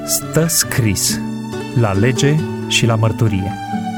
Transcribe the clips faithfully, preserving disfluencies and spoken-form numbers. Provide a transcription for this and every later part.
Stă scris la lege și la mărturie.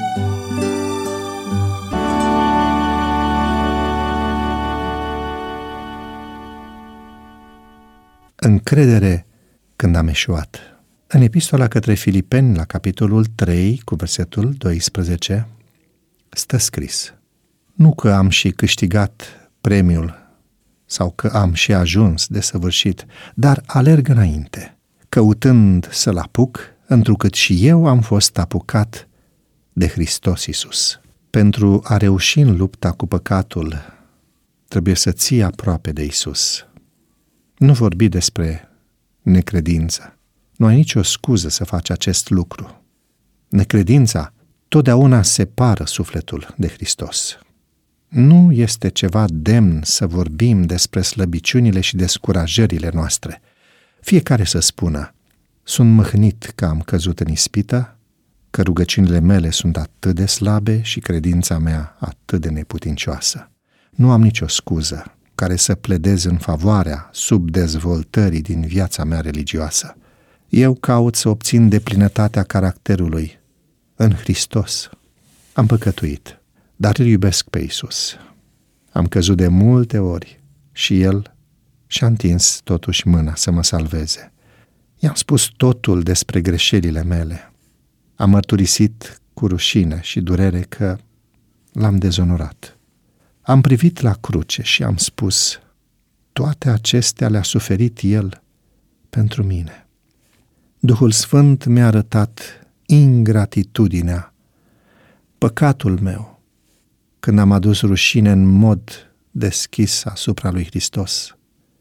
Încredere când am eșuat. În epistola către Filipeni, la capitolul trei, cu versetul doisprezece, stă scris: nu că am și câștigat premiul sau că am și ajuns desăvârșit, dar alerg înainte, căutând să-l apuc, întrucât și eu am fost apucat de Hristos Iisus. Pentru a reuși în lupta cu păcatul, trebuie să ții aproape de Iisus. Nu vorbi despre necredință. Nu ai nicio scuză să faci acest lucru. Necredința totdeauna separă sufletul de Hristos. Nu este ceva demn să vorbim despre slăbiciunile și descurajările noastre. Fiecare să spună: sunt mâhnit că am căzut în ispită, că rugăciunile mele sunt atât de slabe și credința mea atât de neputincioasă. Nu am nicio scuză care să pledez în favoarea subdezvoltării din viața mea religioasă. Eu caut să obțin deplinătatea caracterului în Hristos. Am păcătuit, dar îl iubesc pe Iisus. Am căzut de multe ori și El și-a întins totuși mâna să mă salveze. I-am spus totul despre greșelile mele. Am mărturisit cu rușine și durere că l-am dezonorat. Am privit la cruce și am spus: toate acestea le-a suferit El pentru mine. Duhul Sfânt mi-a arătat ingratitudinea, păcatul meu, când am adus rușine în mod deschis asupra lui Hristos.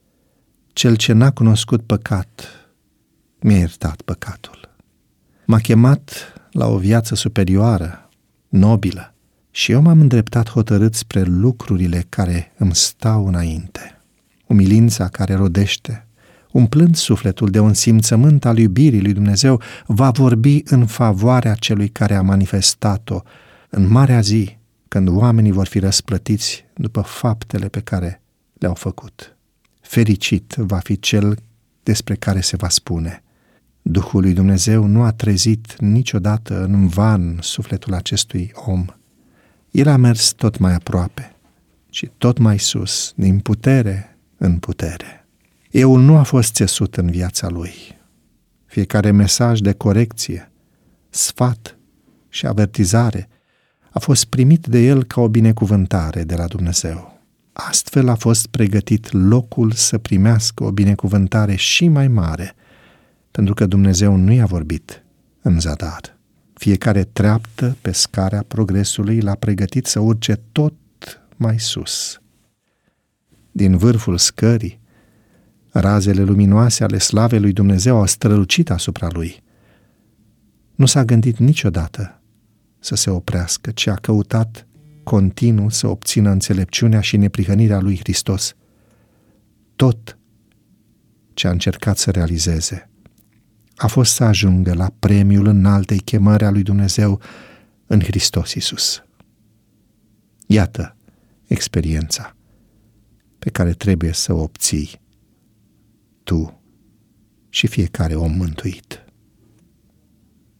Cel ce n-a cunoscut păcat mi-a iertat păcatul. M-a chemat la o viață superioară, nobilă, și eu m-am îndreptat hotărât spre lucrurile care îmi stau înainte. Umilința care rodește, umplând sufletul de un simțământ al iubirii lui Dumnezeu, va vorbi în favoarea celui care a manifestat-o în marea zi, când oamenii vor fi răsplătiți după faptele pe care le-au făcut. Fericit va fi cel despre care se va spune: Duhul lui Dumnezeu nu a trezit niciodată în van sufletul acestui om. El a mers tot mai aproape și tot mai sus, din putere în putere. Eul nu a fost țesut în viața lui. Fiecare mesaj de corecție, sfat și avertizare a fost primit de el ca o binecuvântare de la Dumnezeu. Astfel a fost pregătit locul să primească o binecuvântare și mai mare, pentru că Dumnezeu nu i-a vorbit în zadar. Fiecare treaptă pe scara progresului l-a pregătit să urce tot mai sus. Din vârful scării, razele luminoase ale slavei lui Dumnezeu au strălucit asupra lui. Nu s-a gândit niciodată să se oprească, ci a căutat continuu să obțină înțelepciunea și neprihănirea lui Hristos. Tot ce a încercat să realizeze a fost să ajungă la premiul înaltei chemări a lui Dumnezeu în Hristos Iisus. Iată experiența pe care trebuie să o obții tu și fiecare om mântuit.